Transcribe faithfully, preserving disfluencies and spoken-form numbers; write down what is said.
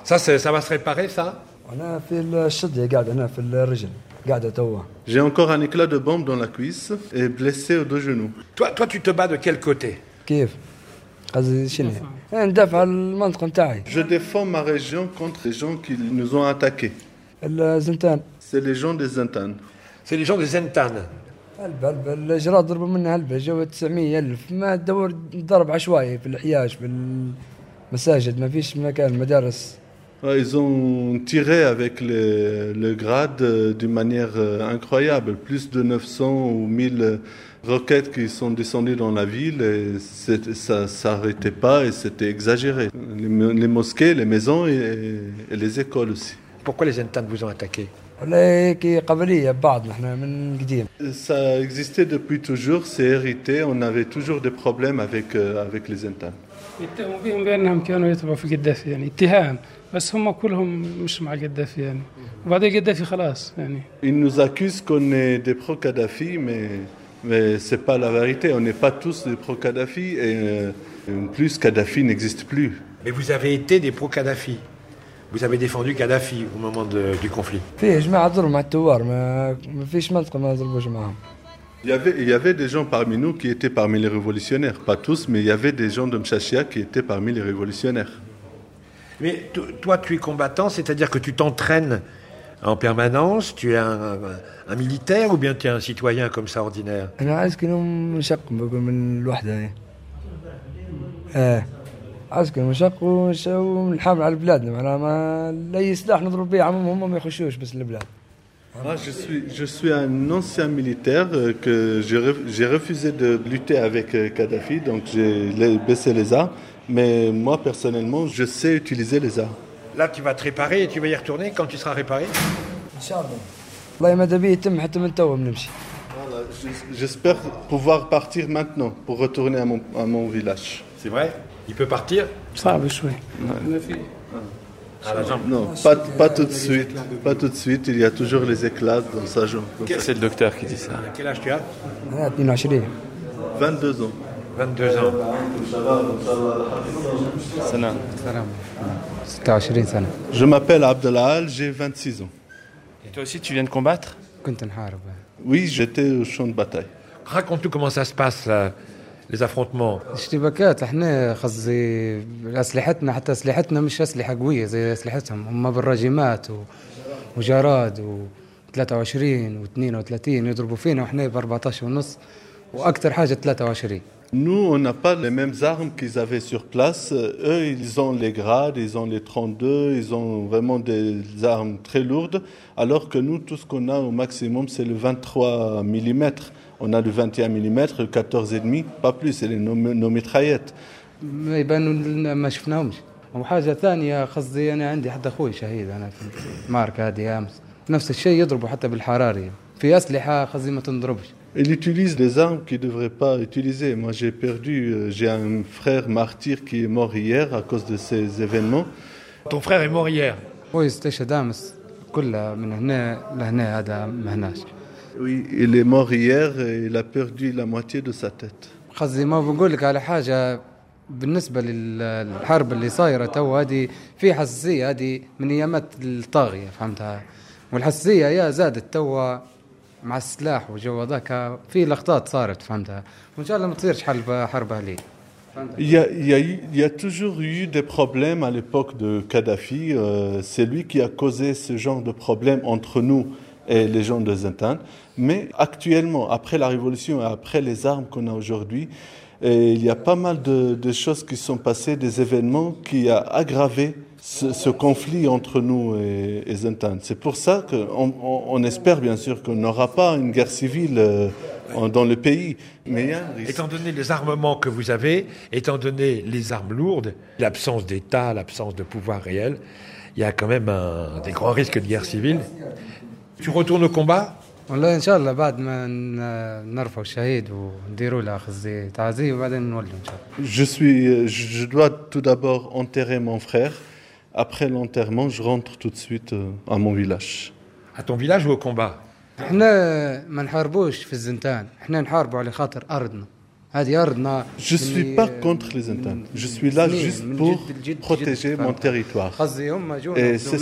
Ça, ça va se réparer, ça? J'ai encore un éclat de bombe dans la cuisse et blessé aux deux genoux. Toi, toi, tu te bats de quel côté? Je défends ma région contre les gens qui nous ont attaqués. C'est les gens des Zintan. C'est les gens des Zintan. الجراد ضربوا منها هلبة جوا تسعمية ألف ما تدور ضرب عشوائي في الحياش في المساجد ما فيش مكان مدارس. Ils ont tiré avec le, le grade d'une manière incroyable, plus de neuf cents ou mille roquettes qui sont descendues dans la ville et ça ne s'arrêtait pas et c'était exagéré. Les, les mosquées, les maisons et, et les écoles aussi. Pourquoi les Zintan vous ont attaqué? Ça existait depuis toujours, c'est hérité, on avait toujours des problèmes avec, euh, avec les Zintan. Ils nous accusent qu'on est des pro-Kadhafi, mais, mais ce n'est pas la vérité, on n'est pas tous des pro-Kadhafi et euh, en plus Kadhafi n'existe plus. Mais vous avez été des pro-Kadhafi. Vous avez défendu Kadhafi au moment de, du conflit. Il y, avait, il y avait des gens parmi nous qui étaient parmi les révolutionnaires. Pas tous, mais il y avait des gens de Mchachia qui étaient parmi les révolutionnaires. Mais toi, tu es combattant, c'est-à-dire que tu t'entraînes en permanence, tu es un, un, un militaire ou bien tu es un citoyen comme ça ordinaire? عسكر مشق ونحامل على بلادنا معناها ما لا سلاح نضرب به عمهم هم ما يخشوش بس البلاد. Ah, je suis je suis un ancien militaire que j'ai j'ai refusé de lutter avec Kadhafi, donc j'ai baissé les armes, mais moi personnellement je sais utiliser les armes. Là tu vas te réparer et tu vas y retourner quand tu seras réparé? Inch'Allah. والله ما تبي يتم حتى من تو بنمشي. J'espère pouvoir partir maintenant pour retourner à mon à mon village. C'est vrai? Il peut partir? صعب شوي. À la jambe. Non, pas, pas tout de suite. Pas tout de suite. Il y a toujours les éclats dans sa jambe. C'est le docteur qui dit ça. Quel âge tu as? vingt-deux ans. vingt-deux ans. Je m'appelle Abdelal, j'ai vingt-six ans. Et toi aussi, tu viens de combattre? Oui, j'étais au champ de bataille. Raconte-nous comment ça se passe, là, les affrontements. اشتباكات احنا قصدي اسلحتنا حتى اسلحتنا مش اسلحه قويه زي اسلحتهم هم بالراجمات وجراد و23 و32 يضربوا فينا واحنا ب أربعة عشر ونص واكثر حاجه ثلاثة وعشرين. Nous, on n'a pas les mêmes armes qu'ils avaient sur place. Eux, ils ont les grades, ils ont les trente-deux, ils ont vraiment des armes très lourdes, alors que nous, tout ce qu'on a au maximum, c'est le vingt-trois millimètres. On a le vingt et un millimètres, le quatorze virgule cinq, pas plus, c'est les, nos, nos mitraillettes. ما يبانوا ما شفناهمش. وحاجه ثانيه قصدي انا عندي حتى اخوي شهيد انا في المعركه هذه امس نفس الشيء يضربوا حتى بالحراري في اسلحه قصدي ما تنضربش. Il utilise des armes qu'il ne devrait pas utiliser. Moi, j'ai perdu, j'ai un frère martyr qui est mort hier à cause de ces événements. Ton frère est mort hier? هو استشهد امس كله من هنا لهنا هذا ما هناش. Oui, il est mort hier et il a perdu la moitié de sa tête. قصدي ما بقول لك على حاجه بالنسبه للحرب اللي صايره تو هذه في حساسيه هذه من ايامات الطاغيه فهمتها والحساسيه يا زادت تو مع السلاح وجو ذاك في لقطات صارت فهمتها وان شاء الله ما تصيرش حرب حرب اهليه. Il y, a, il, y a eu, il y a toujours eu des problèmes à l'époque de Kadhafi. Euh, c'est lui qui a causé ce genre de problème entre nous et les gens de Zintan. Mais actuellement, après la révolution et après les armes qu'on a aujourd'hui, et il y a pas mal de, de choses qui sont passées, des événements qui ont aggravé ce, ce conflit entre nous et, et Zintan. C'est pour ça qu'on on, on espère bien sûr qu'on n'aura pas une guerre civile euh, dans le pays. Mais il y a un risque. Étant donné les armements que vous avez, étant donné les armes lourdes, l'absence d'État, l'absence de pouvoir réel, il y a quand même un, des grands risques de guerre civile. Tu retournes au combat? والله ان شاء الله بعد ما نرفع الشهيد ونديروا له خزي تعزيه وبعدين نولي ان شاء الله. Je suis je dois tout d'abord enterrer mon frère. Après l'enterrement, je rentre tout de suite à mon village. À ton village ou au combat? احنا ما نحاربوش في الزنتان، احنا نحاربوا على خاطر ارضنا. هذه أرضنا. Je ne suis pas contre les internes. Je suis là juste pour protéger mon territoire. قصدي هم جونا Et c'est